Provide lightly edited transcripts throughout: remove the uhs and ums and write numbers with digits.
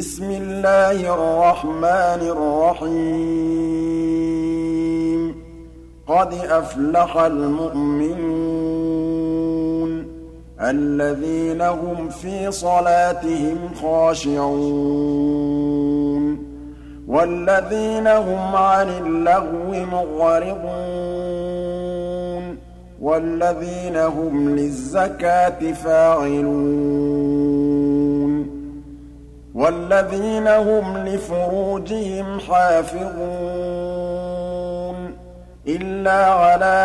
بسم الله الرحمن الرحيم قد أفلح المؤمنون الذين هم في صلاتهم خاشعون والذين هم عن اللغو معرضون والذين هم للزكاة فاعلون والذين هم لفروجهم حافظون إلا على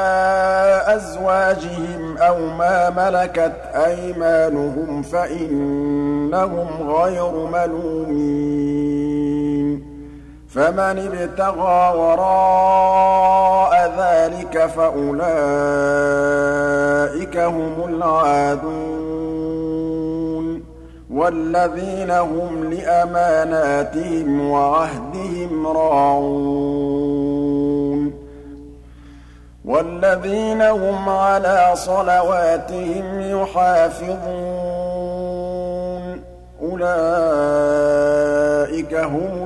أزواجهم أو ما ملكت أيمانهم فإنهم غير ملومين فمن ابتغى وراء ذلك فأولئك هم العادون والذين هم لأماناتهم وعهدهم راعون والذين هم على صلواتهم يحافظون أولئك هم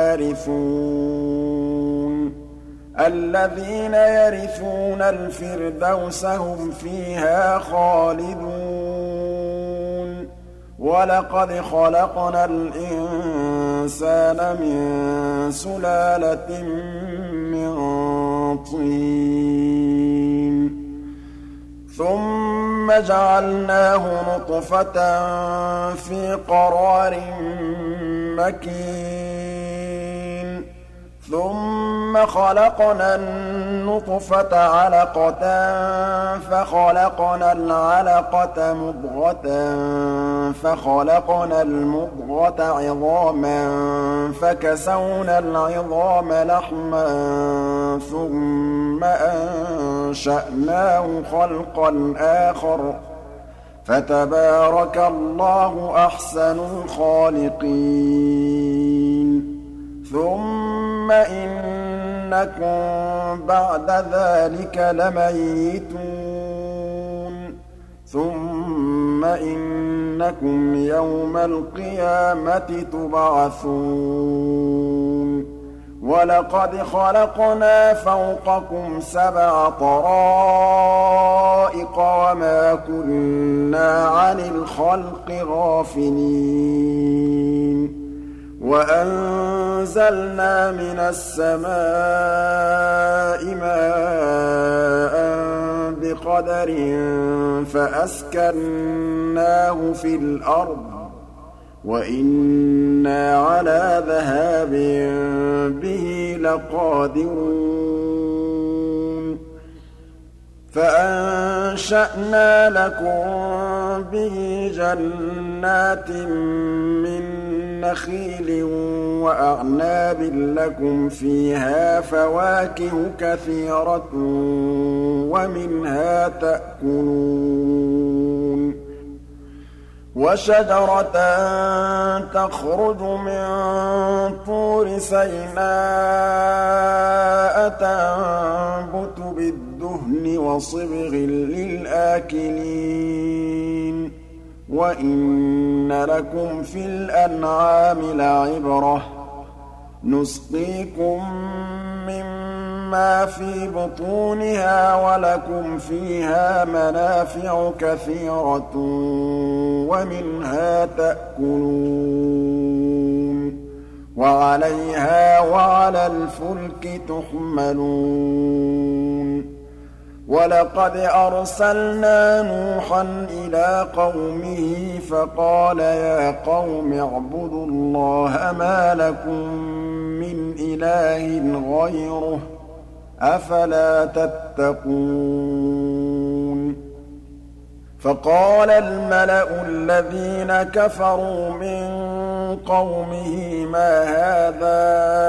الوارثون الذين يرثون الفردوس هم فيها خالدون ولقد خلقنا الإنسان من سلالة من طين ثم جعلناه نطفة في قرار مكين ثم خلقنا النطفة علقة فخلقنا العلقة مضغة فخلقنا المضغة عظاما فكسونا العظام لحما ثم أنشأناه خلقا آخر فتبارك الله أحسن الخالقين ثم إنكم بعد ذلك لميتون ثم إنكم يوم القيامة تبعثون ولقد خلقنا فوقكم 7 طرائق وما كنا عن الخلق غافلين وأنزلنا من السماء ماء بقدر فأسكناه في الأرض وإنا على ذهاب به لقادرون فأنشأنا لكم به جنات من نخيل وأعناب لكم فيها فواكه كثيرة ومنها تأكلون وشجرة تخرج من طور سيناء تنبت بالدهن وصبغ للآكلين وإن لكم في الأنعام لعبرة نسقيكم مما في بطونها ولكم فيها منافع كثيرة ومنها تأكلون وعليها وعلى الفلك تحملون ولقد أرسلنا نوحا إلى قومه فقال يا قوم اعبدوا الله ما لكم من إله غيره أفلا تتقون فقال الملأ الذين كفروا من قومه ما هذا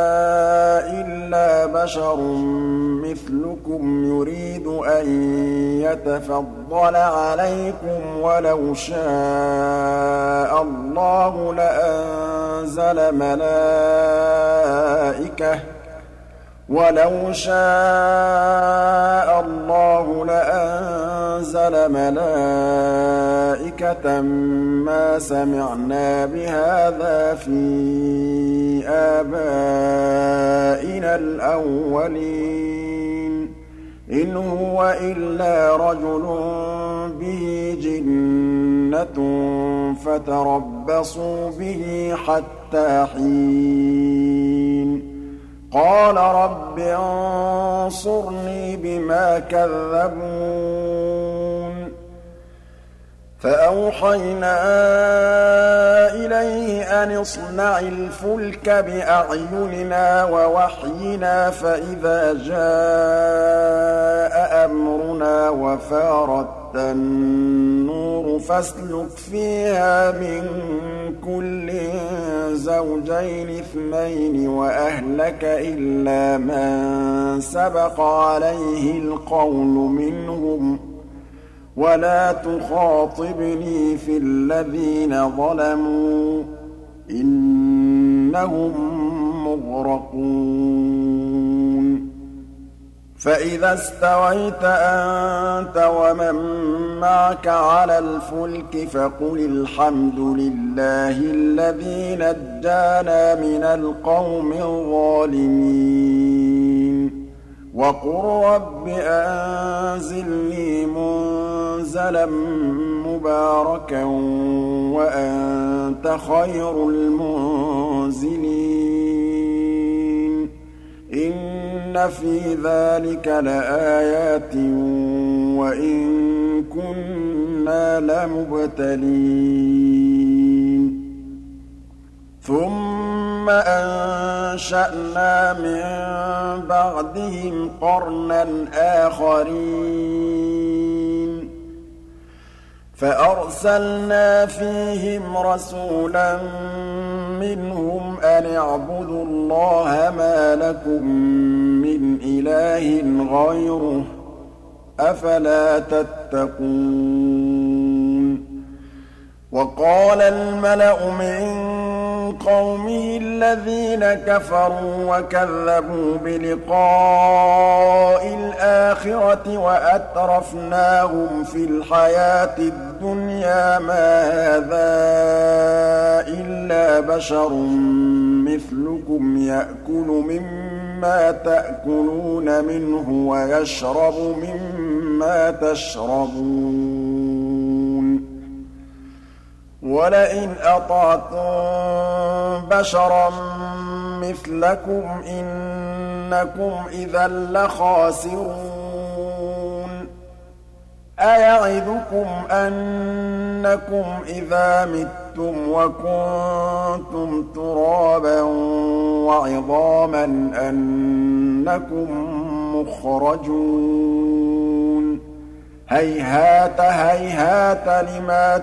إلا بشر مثلكم يريد أن يتفضل عليكم ولو شاء الله لأنزل وَلَوْ شَاءَ اللَّهُ لَأَنزَلَ مَلَائِكَةً مَّا سَمِعْنَا بِهَٰذَا فِي آبَائِنَا الْأَوَّلِينَ إِنْ هُوَ إِلَّا رَجُلٌ بِهِ جِنَّةٌ فَتَرَبَّصُوا بِهِ حَتَّىٰ حِينٍ قَالَ رَبِّ انصُرْنِي بِمَا كَذَّبُونِ فَأَوْحَيْنَا إِلَيْهِ أَنِ اصْنَعِ الْفُلْكَ بِأَعْيُنِنَا وَوَحْيِنَا فَإِذَا جَاءَ أَمْرُنَا وَفَارَ التَّنُّورُ فَاسْلُكْ فِيهَا مِن كُلٍّ زَوْجَيْنِ اثْنَيْنِ وَأَهْلَكَ إِلَّا مَن سَبَقَ عَلَيْهِ الْقَوْلُ مِنْهُمْ وَلَا تُخَاطِبْنِي فِي الَّذِينَ ظَلَمُوا إِنَّهُم مُّغْرَقُونَ فَإِذَا اسْتَوَيْتَ أَنتَ وَمَن مَّعَكَ عَلَى الْفُلْكِ فَقُلِ الْحَمْدُ لِلَّهِ الَّذِي نَجَّانَا مِنَ الْقَوْمِ الظَّالِمِينَ وَقُل رَّبِّ أَنزِلْنِي مُنزَلًا مُّبَارَكًا وَأَنتَ خَيْرُ الْمُنزِلِينَ إِنَّ فِي ذَٰلِكَ لَآيَاتٍ وَإِن كُنَّا لَمُبْتَلِينَ ثُمَّ أَنشَأْنَا مِن بَعْدِهِمْ قَرْنًا آخَرِينَ فَأَرْسَلْنَا فِيهِمْ رَسُولًا مِّنْهُمْ أَنِ اعْبُدُوا اللَّهَ مَا لَكُم مِّنْ إِلَٰهٍ غَيْرُهُ ۖ أَفَلَا تَتَّقُونَ وَقَالَ الْمَلَأُ مِن قَوْمِهِ الَّذِينَ كَفَرُوا وَكَذَّبُوا بِلِقَاءِ الْآخِرَةِ وَأَتْرَفْنَاهُمْ فِي الْحَيَاةِ الدُّنْيَا مَا هَٰذَا إِلَّا بَشَرٌ مِّثْلُكُمْ يَأْكُلُ مِمَّا تَأْكُلُونَ مِنْهُ وَيَشْرَبُ مِمَّا تَشْرَبُونَ وَلَئِنْ أَطَعْتُم بَشَرًا مِّثْلَكُمْ إِنَّكُمْ إِذًا لَّخَاسِرُونَ أَيَعِدُكُمْ أَنَّكُمْ إِذَا مِتُّمْ وَكُنتُمْ تُرَابًا وَعِظَامًا أَنَّكُم مُّخْرَجُونَ هَيْهَاتَ هَيْهَاتَ لِمَا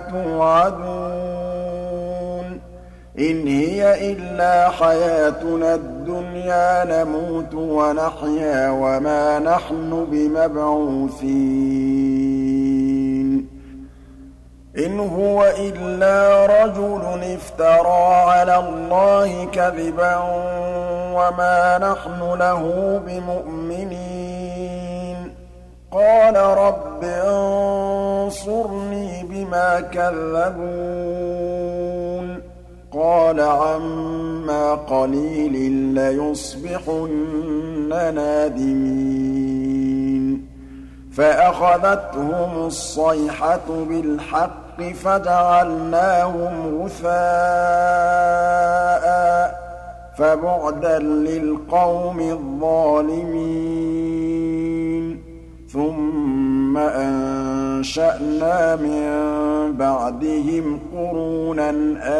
تُوعَدُونَ إِنْ هِيَ إِلَّا حَيَاتُنَا الدُّنْيَا نَمُوتُ وَنَحْيَا وَمَا نَحْنُ بِمَبْعُوثِينَ إِنْ هُوَ إِلَّا رَجُلٌ افْتَرَىٰ عَلَى اللَّهِ كَذِبًا وَمَا نَحْنُ لَهُ بِمُؤْمِنِينَ قَالَ رَبِّ انصُرْنِي بِمَا كَذَّبُونِ قَالَ عَمَّا قَلِيلٍ لَّيُصْبِحُنَّ نَادِمِينَ فَأَخَذَتْهُمُ الصَّيْحَةُ بِالْحَقِّ فَجَعَلْنَاهُمْ غُثَاءً فَبُعْدًا لِّلْقَوْمِ الظَّالِمِينَ ثُمَّ أَنشَأْنَا مِن بَعْدِهِمْ قُرُونًا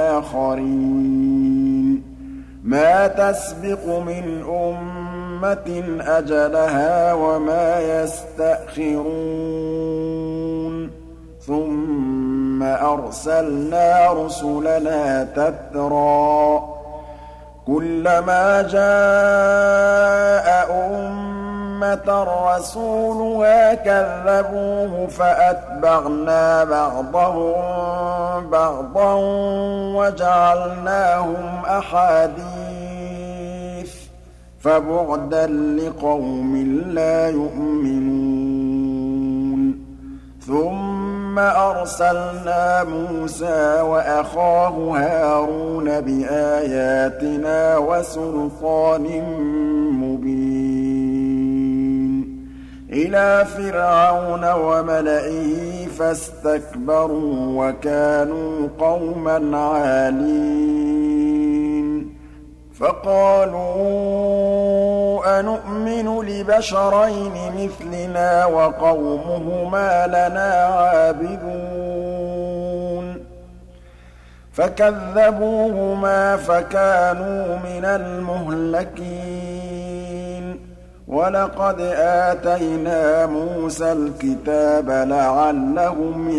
آخَرِينَ مَا تَسْبِقُ مِنْ أُمَّةٍ أَجَلَهَا وَمَا يَسْتَأْخِرُونَ ثُمَّ أَرْسَلْنَا رُسُلَنَا تَتْرَىٰ كُلَّمَا جَاءَ أُمَّةً رَّسُولُهَا كَذَّبُوهُ فَأَتْبَعْنَا بَعْضَهُم بَعْضًا وَجَعَلْنَاهُمْ أَحَادِيثَ فبعدا لقوم لا يؤمنون ثم أرسلنا موسى وأخاه هارون بآياتنا وسلطان مبين إلى فرعون وملئه فاستكبروا وكانوا قوما عالين فقالوا أنؤمن لبشرين مثلنا وقومهما لنا عابدون فكذبوهما فكانوا من المهلكين ولقد آتينا موسى الكتاب لعلهم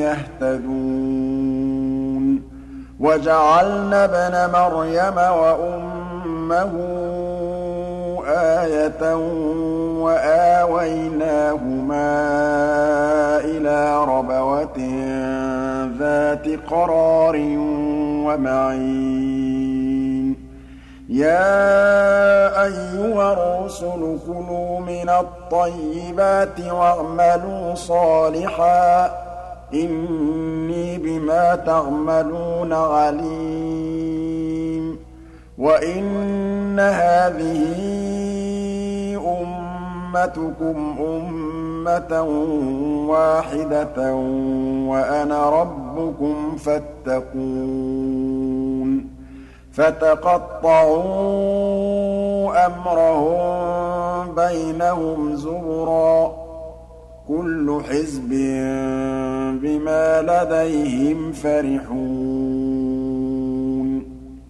يهتدون وجعلنا ابن مريم وأمه آية وآويناهما إلى ربوة ذات قرار ومعين يا أيها الرسل كلوا من الطيبات واعملوا صالحا إني بما تعملون عليم وإن هذه أمتكم أمة واحدة وأنا ربكم فاتقون فتقطعوا أمرهم بينهم زبرا كل حزب بما لديهم فرحون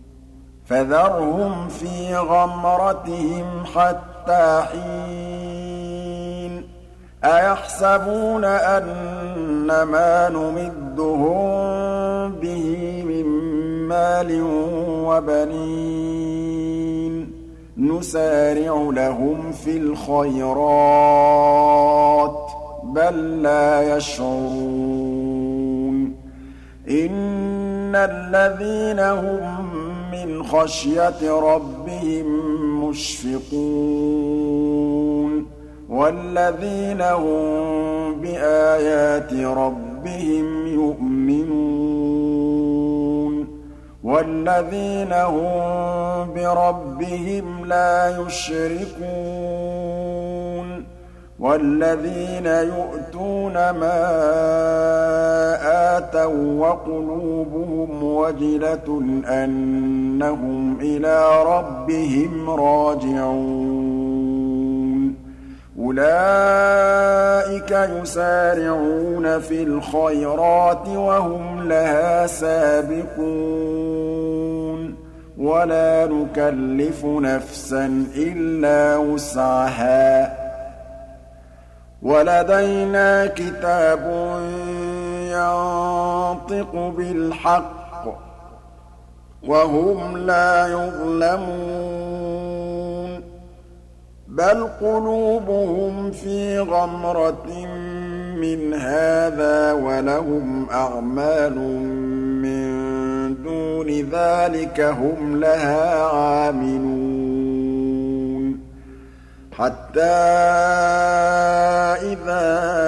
فذرهم في غمرتهم حتى حين أيحسبون أن ما نمدهم به من مال وبنين نسارع لهم في الخيرات بل لا يشعرون إن الذين هم من خشية ربهم مشفقون والذين هم بآيات ربهم يؤمنون والذين هم بربهم لا يشركون والذين يؤتون ما آتوا وقلوبهم وجلة أنهم إلى ربهم راجعون أولئك يسارعون في الخيرات وهم لها سابقون ولا نكلف نفسا إلا وسعها ولدينا كتاب ينطق بالحق وهم لا يظلمون بل قلوبهم في غمرة من هذا ولهم أعمال من دون ذلك هم لها عاملون حتى إذا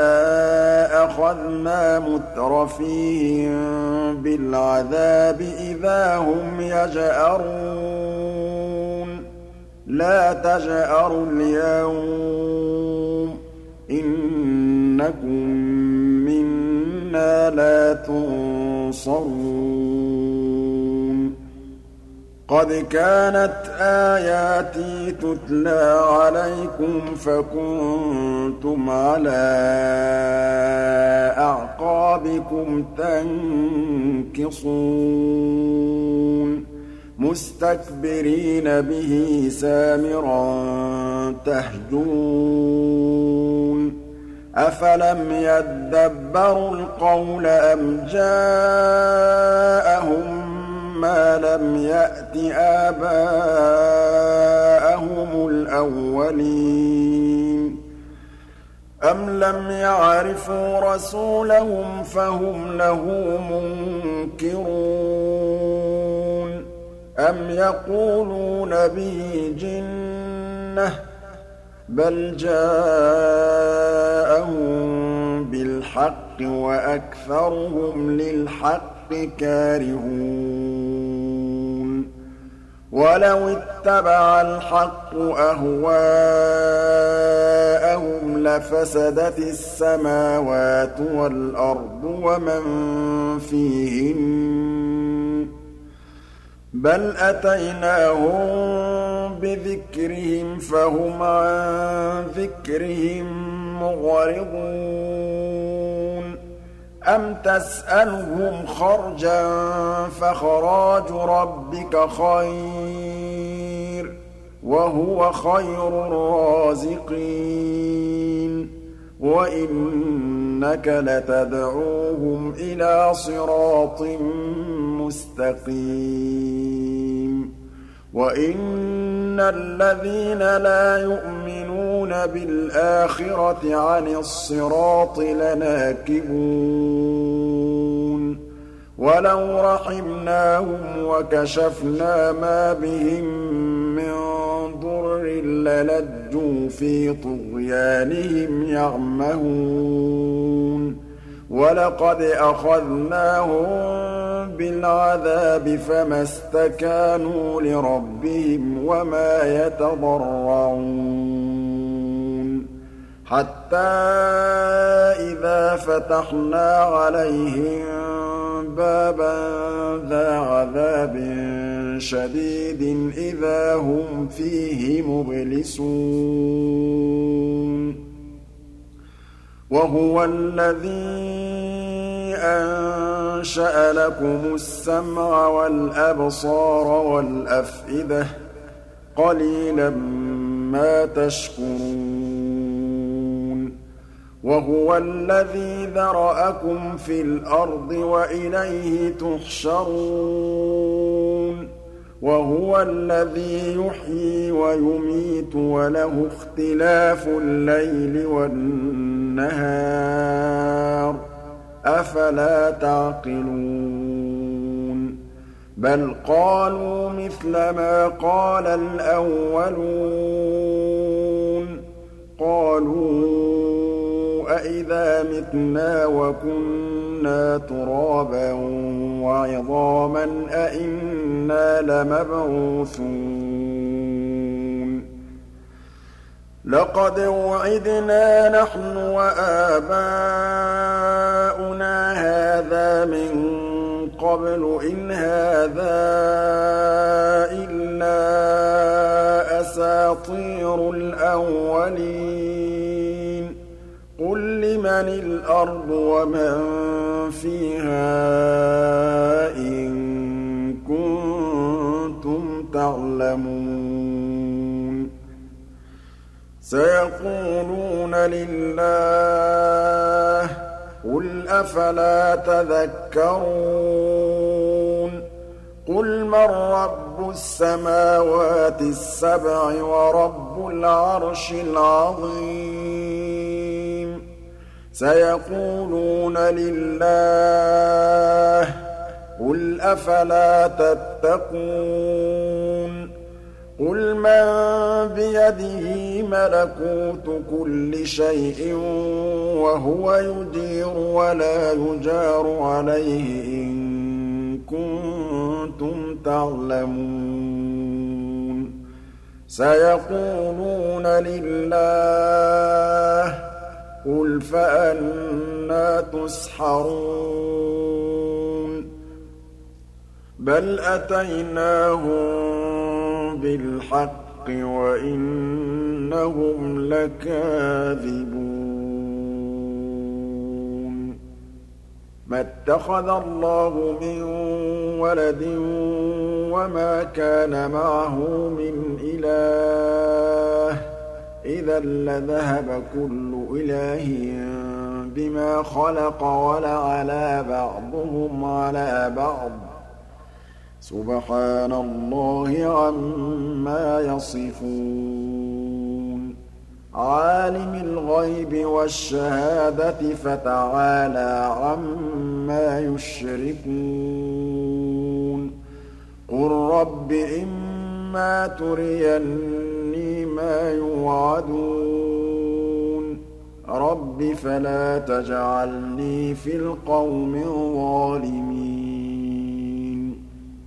أخذنا مترفيهم بالعذاب إذا هم يجأرون لا تجأروا اليوم إنكم منا لا تنصرون قد كانت آياتي تتلى عليكم فكنتم على أعقابكم تنكصون مستكبرين به سامرا تهجرون أفلم يدبروا القول أم جاءهم ما لم يأت آباءهم الأولين أم لم يعرفوا رسولهم فهم له منكرون أَمْ يَقُولُونَ بِهِ جِنَّةٌ بَلْ جَاءَهُم بِالْحَقِّ وَأَكْثَرُهُمْ لِلْحَقِّ كَارِهُونَ وَلَوِ اتَّبَعَ الْحَقُّ أَهْوَاءَهُمْ لَفَسَدَتِ السَّمَاوَاتُ وَالْأَرْضُ وَمَن فِيهِنَّ ۚ بَلْ أَتَيْنَاهُم بِذِكْرِهِمْ فَهُمْ عَن ذِكْرِهِم مُّعْرِضُونَ أَمْ تَسْأَلُهُمْ خَرْجًا فَخَرَاجُ رَبِّكَ خَيْرٌ ۖ وَهُوَ خَيْرُ الرَّازِقِينَ وَإِنَّكَ لَتَدْعُوهُمْ إِلَىٰ صِرَاطٍ مُّسْتَقِيمٍ وَإِنَّ الَّذِينَ لَا يُؤْمِنُونَ بِالْآخِرَةِ عَنِ الصِّرَاطِ لَنَاكِبُونَ وَلَوْ رَحِمْنَاهُمْ وَكَشَفْنَا مَا بِهِم مِّن ضُرٍّ لَّلَجُّوا فِي طُغْيَانِهِمْ يَعْمَهُونَ وَلَقَدْ أَخَذْنَاهُم بِالْعَذَابِ فَمَا اسْتَكَانُوا لِرَبِّهِمْ وَمَا يَتَضَرَّعُونَ حَتَّىٰ إِذَا فَتَحْنَا عَلَيْهِم بَابًا ذَا عَذَابٍ شَدِيدٍ إِذَا هُمْ فِيهِ مُبْلِسُونَ وَهُوَ الَّذِي أَنشَأَ لَكُمُ السَّمْعَ وَالْأَبْصَارَ وَالْأَفْئِدَةَ ۚ قَلِيلًا مَّا تَشْكُرُونَ وَهُوَ الَّذِي ذَرَأَكُمْ فِي الْأَرْضِ وَإِلَيْهِ تُحْشَرُونَ وَهُوَ الَّذِي يُحْيِي وَيُمِيتُ وَلَهُ اخْتِلَافُ اللَّيْلِ وَالنَّهَارِ ۚ أَفَلَا تَعْقِلُونَ بَلْ قَالُوا مِثْلَ مَا قَالَ الْأَوَّلُونَ قَالُوا أَإِذَا مِتْنَا وَكُنَّا تُرَابًا وَعِظَامًا أَإِنَّا لَمَبْعُوثُونَ لَقَدْ وُعِدْنَا نَحْنُ وَآبَاؤُنَا هَٰذَا مِن قَبْلُ إِنْ هَٰذَا إِلَّا أَسَاطِيرُ الْأَوَّلِينَ قُل لِّمَنِ الْأَرْضُ وَمَن فِيهَا إِن كُنتُمْ تَعْلَمُونَ سَيَقُولُونَ لِلَّهِ قُلْ أَفَلَا تَذَكَّرُونَ قُلْ مَن رَّبُّ السَّمَاوَاتِ السَّبْعِ وَرَبُّ الْعَرْشِ الْعَظِيمِ سَيَقُولُونَ لِلَّهِ قُلْ أَفَلَا تَتَّقُونَ قُلْ مَن بِيَدِهِ مَلَكُوتُ كُلِّ شَيْءٍ وَهُوَ يُجِيرُ وَلَا يُجَارُ عَلَيْهِ إِن كُنتُمْ تَعْلَمُونَ سَيَقُولُونَ لِلَّهِ قُلْ فَأَنَّىٰ تُسْحَرُونَ بَلْ أَتَيْنَاهُم بِالْحَقِّ وَإِنَّهُمْ لَكَاذِبُونَ مَا اتَّخَذَ اللَّهُ مِن وَلَدٍ وَمَا كَانَ مَعَهُ مِنْ إِلَٰهٍ ۚ إِذًا لَّذَهَبَ كُلُّ إِلَٰهٍ بِمَا خَلَقَ وَلَعَلَا بَعْضُهُمْ عَلَىٰ بَعْضٍ ۚ سُبْحَانَ اللَّهِ عَمَّا يَصِفُونَ عَالِمِ الْغَيْبِ وَالشَّهَادَةِ فَتَعَالَىٰ عَمَّا يُشْرِكُونَ قُل رَّبِّ إِمَّا تُرِيَنِّي مَا يُوعَدُونَ رَبِّ فَلَا تَجْعَلْنِي فِي الْقَوْمِ الظَّالِمِينَ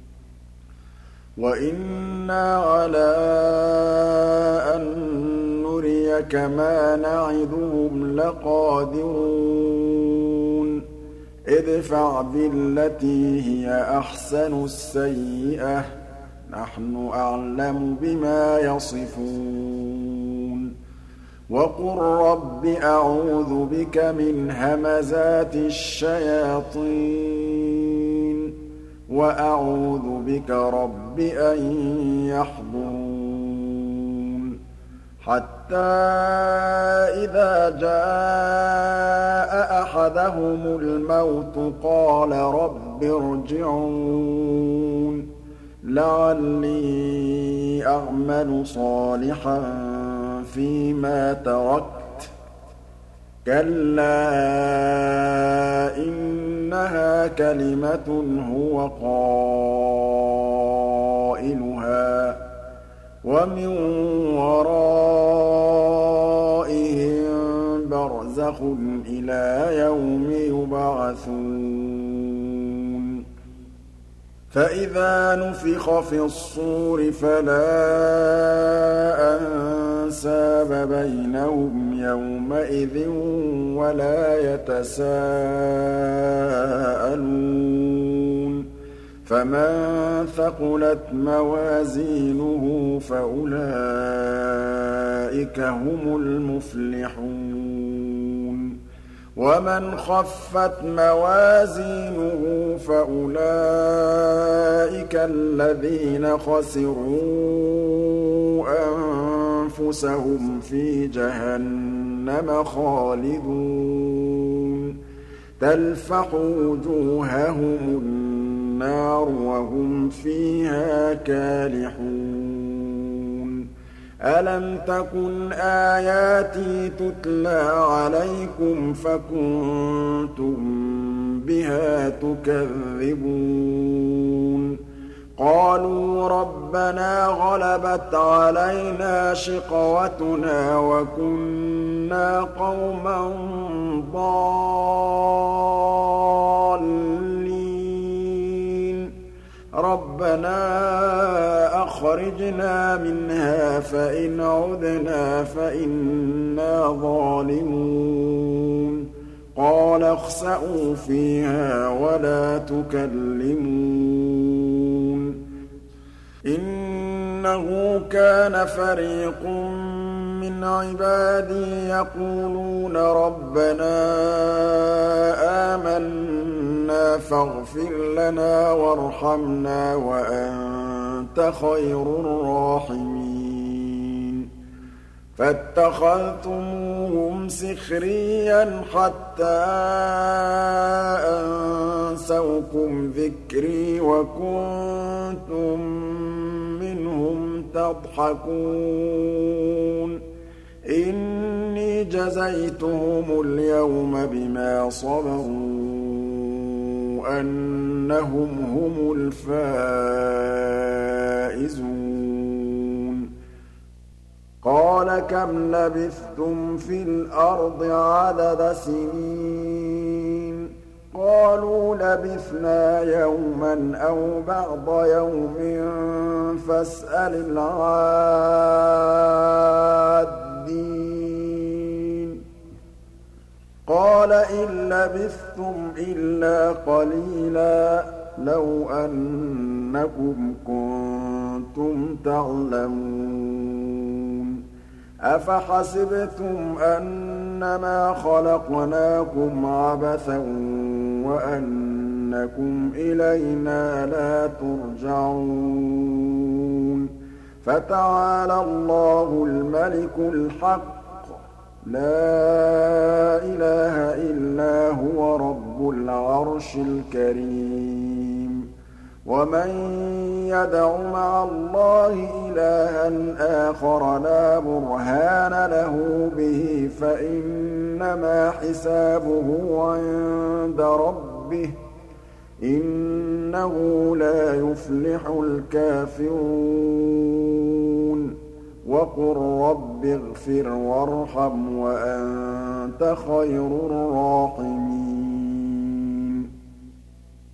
وَإِنَّا عَلَىٰ أَن نُّرِيَكَ مَا نَعِدُهُمْ لَقَادِرُونَ ادْفَعْ بِالَّتِي هِيَ أَحْسَنُ السَّيِّئَةَ ۚ نَحْنُ أَعْلَمُ بِمَا يَصِفُونَ وَقُل رَّبِّ أَعُوذُ بِكَ مِنْ هَمَزَاتِ الشَّيَاطِينِ وَأَعُوذُ بِكَ رَبِّ أَن يَحْضُرُونِ حَتَّىٰ إِذَا جَاءَ أَحَدَهُمُ الْمَوْتُ قَالَ رَبِّ ارْجِعُونِ لَعَلِّي أَعْمَلُ صَالِحًا فِيمَا تَرَكْتُ كَلَّا إِنَّهَا كَلِمَةٌ هُوَ قَائِلُهَا وَمِن وَرَائِهِم بَرْزَخٌ إِلَىٰ يَوْمِ يُبْعَثُونَ فَإِذَا نُفِخَ فِي الصُّورِ فَلَا أَنسَابَ بَيْنَهُمْ يَوْمَئِذٍ وَلَا يَتَسَاءَلُونَ فَمَن ثَقُلَتْ مَوَازِينُهُ فَأُولَٰئِكَ هُمُ الْمُفْلِحُونَ وَمَنْ خَفَّتْ مَوَازِينُهُ فَأُولَٰئِكَ الَّذِينَ خَسِرُوا أَنفُسَهُمْ فِي جَهَنَّمَ خَالِدُونَ تَلْفَحُ وُجُوهَهُمُ النَّارُ وَهُمْ فِيهَا كَالِحُونَ أَلَمْ تَكُنْ آيَاتِي تُتْلَىٰ عَلَيْكُمْ فَكُنتُم بِهَا تُكَذِّبُونَ قَالُوا رَبَّنَا غَلَبَتْ عَلَيْنَا شِقْوَتُنَا وَكُنَّا قَوْمًا ضَالِّينَ رَبَّنَا أَخْرِجْنَا مِنْهَا فَإِنْ عُدْنَا فَإِنَّا ظَالِمُونَ قَالَ اخْسَئُوا فِيهَا وَلَا تُكَلِّمُونِ إِنَّهُ كَانَ فَرِيقٌ مِّنْ عِبَادِي يَقُولُونَ رَبَّنَا آمَنَّا فَاغْفِرْ لَنَا وَارْحَمْنَا وَأَنتَ خَيْرُ الرَّاحِمِينَ فَاتَّخَذْتُمُوهُمْ سِخْرِيًّا حَتَّىٰ أَنسَوْكُمْ ذِكْرِي وَكُنتُم مِّنْهُمْ تَضْحَكُونَ إِنِّي جَزَيْتُهُمُ الْيَوْمَ بِمَا صَبَرُوا أَنَّهُمْ هُمُ الْفَائِزُونَ قَالَ كَمْ لَبِثْتُمْ فِي الْأَرْضِ عَدَدَ سِنِينَ قَالُوا لَبِثْنَا يَوْمًا أَوْ بَعْضَ يَوْمٍ فَاسْأَلِ الْعَادِّينَ قَالَ إِن لَّبِثْتُمْ إِلَّا قَلِيلًا لَّوْ أَنَّكُمْ كُنتُمْ تَعْلَمُونَ أَفَحَسِبْتُمْ أَنَّمَا خَلَقْنَاكُمْ عَبَثًا وَأَنَّكُمْ إِلَيْنَا لَا تُرْجَعُونَ فَتَعَالَى اللَّهُ الْمَلِكُ الْحَقُّ لَا إِلَٰهَ إِلَّا هُوَ رَبُّ الْعَرْشِ الْكَرِيمِ وَمَن يَدْعُ مَعَ اللَّهِ إِلَٰهًا آخَرَ لَا بُرْهَانَ لَهُ بِهِ فَإِنَّمَا حِسَابُهُ عِندَ رَبِّهِ إِنَّهُ لَا يُفْلِحُ الْكَافِرُونَ وَقُل رَّبِّ اغْفِرْ وَارْحَمْ وَأَنتَ خَيْرُ الرَّاحِمِينَ